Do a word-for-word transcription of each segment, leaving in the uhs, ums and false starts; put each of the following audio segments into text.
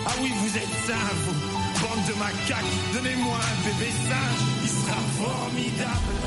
Ah oui, vous êtes ça, vous, bande de macaques. Donnez-moi un bébé singe, il sera formidable.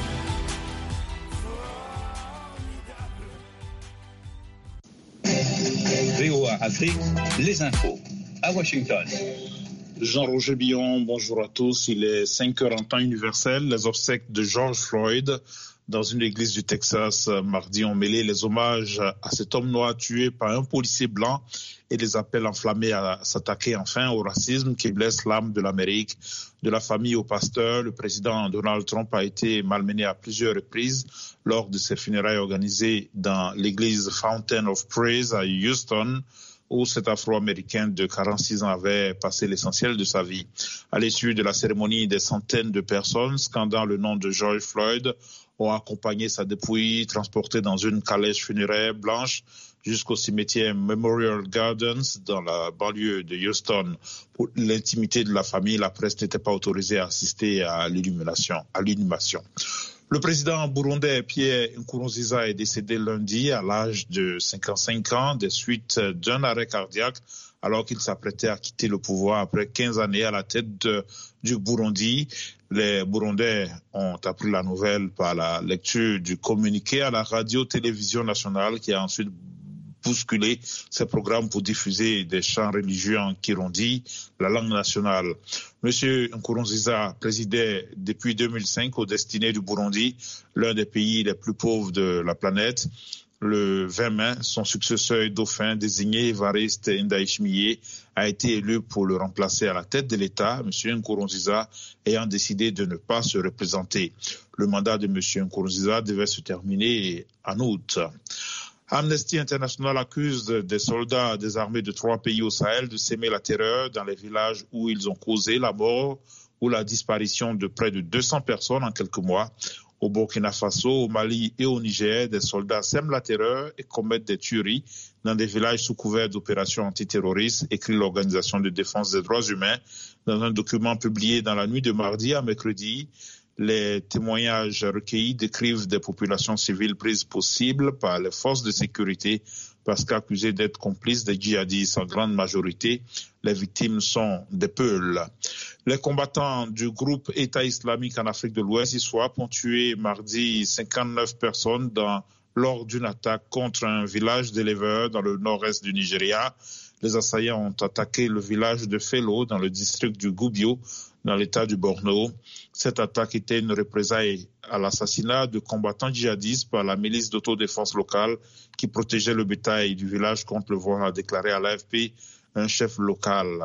V O A Afrique, les infos, à Washington. Jean-Roger Billon, bonjour à tous. Il est cinq heures en temps universel. Les obsèques de George Floyd dans une église du Texas mardi ont mêlé les hommages à cet homme noir tué par un policier blanc et les appels enflammés à s'attaquer enfin au racisme qui blesse l'âme de l'Amérique. De la famille au pasteur, le président Donald Trump a été malmené à plusieurs reprises lors de ses funérailles organisées dans l'église Fountain of Praise à Houston, où cet Afro-Américain de quarante-six ans avait passé l'essentiel de sa vie. À l'issue de la cérémonie, des centaines de personnes scandant le nom de George Floyd ont accompagné sa dépouille transportée dans une calèche funéraire blanche jusqu'au cimetière Memorial Gardens dans la banlieue de Houston. Pour l'intimité de la famille, la presse n'était pas autorisée à assister à l'illumination, à l'inhumation. Le président burundais Pierre Nkurunziza est décédé lundi à l'âge de cinquante-cinq ans des suites d'un arrêt cardiaque alors qu'il s'apprêtait à quitter le pouvoir après quinze années à la tête de, du Burundi. Les Burundais ont appris la nouvelle par la lecture du communiqué à la radio-télévision nationale qui a ensuite bousculé ces programmes pour diffuser des chants religieux en Kirundi, la langue nationale. Monsieur Nkurunziza présidait depuis deux mille cinq aux destinées du Burundi, l'un des pays les plus pauvres de la planète. Le vingt mai, son successeur dauphin désigné Evariste Ndayishimiye a été élu pour le remplacer à la tête de l'État, M. Nkurunziza ayant décidé de ne pas se représenter. Le mandat de M. Nkurunziza devait se terminer en août. Amnesty International accuse des soldats des armées de trois pays au Sahel de s'aimer la terreur dans les villages où ils ont causé la mort ou la disparition de près de deux cents personnes en quelques mois. Au Burkina Faso, au Mali et au Niger, des soldats sèment la terreur et commettent des tueries dans des villages sous couvert d'opérations antiterroristes, écrit l'Organisation de défense des droits humains dans un document publié dans la nuit de mardi à mercredi. Les témoignages recueillis décrivent des populations civiles prises pour cible par les forces de sécurité parce qu'accusées d'être complices des djihadistes en grande majorité. Les victimes sont des Peuls. Les combattants du groupe État islamique en Afrique de l'Ouest, ISWAP, ont tué mardi cinquante-neuf personnes dans, lors d'une attaque contre un village d'éleveurs dans le nord-est du Nigeria. Les assaillants ont attaqué le village de Felo dans le district du Gubbio, dans l'état du Borno. Cette attaque était une représaille à l'assassinat de combattants djihadistes par la milice d'autodéfense locale qui protégeait le bétail du village contre le voie, a déclaré à l'A F P un chef local.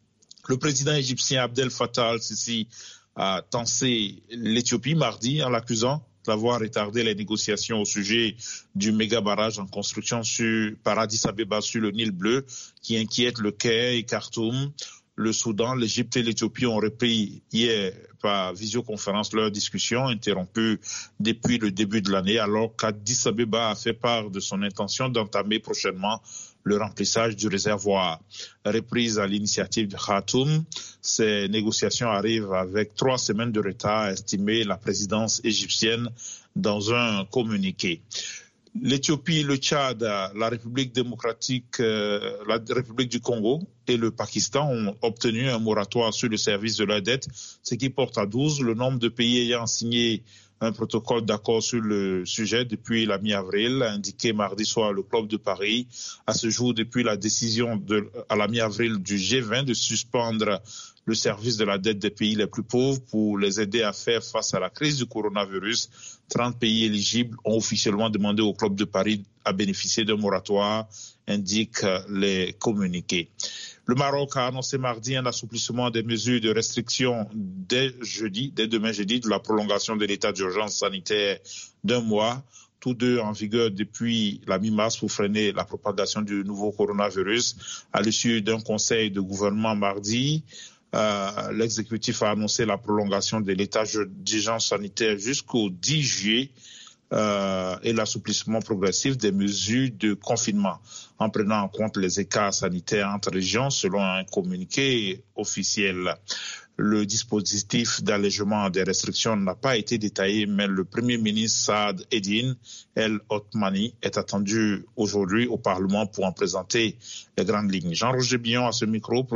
Le président égyptien Abdel Fattah al-Sisi a tensé l'Éthiopie mardi en l'accusant d'avoir retardé les négociations au sujet du méga barrage en construction sur, par Addis Abeba sur le Nil bleu qui inquiète le Caire et Khartoum. Le Soudan, l'Égypte et l'Éthiopie ont repris hier par visioconférence leur discussion interrompue depuis le début de l'année alors qu'Addis Abeba a fait part de son intention d'entamer prochainement le remplissage du réservoir. Reprise à l'initiative de Khartoum, ces négociations arrivent avec trois semaines de retard, a estimé la présidence égyptienne dans un communiqué. L'Éthiopie, le Tchad, la République démocratique, euh, la République du Congo et le Pakistan ont obtenu un moratoire sur le service de leur dette, ce qui porte à douze le nombre de pays ayant signé un protocole d'accord sur le sujet depuis la mi-avril, a indiqué mardi soir le Club de Paris. À ce jour, depuis la décision de, à la mi-avril du G vingt de suspendre le service de la dette des pays les plus pauvres pour les aider à faire face à la crise du coronavirus, trente pays éligibles ont officiellement demandé au Club de Paris à bénéficier d'un moratoire, indiquent les communiqués. Le Maroc a annoncé mardi un assouplissement des mesures de restriction dès jeudi, dès demain jeudi, de la prolongation de l'état d'urgence sanitaire d'un mois, tous deux en vigueur depuis la mi-mars pour freiner la propagation du nouveau coronavirus. À l'issue d'un conseil de gouvernement mardi, euh, l'exécutif a annoncé la prolongation de l'état d'urgence sanitaire jusqu'au dix juillet. Euh, et l'assouplissement progressif des mesures de confinement en prenant en compte les écarts sanitaires entre régions selon un communiqué officiel. Le dispositif d'allègement des restrictions n'a pas été détaillé, mais le Premier ministre Saad Eddine El Othmani est attendu aujourd'hui au Parlement pour en présenter les grandes lignes. Jean-Roger Billon à ce micro.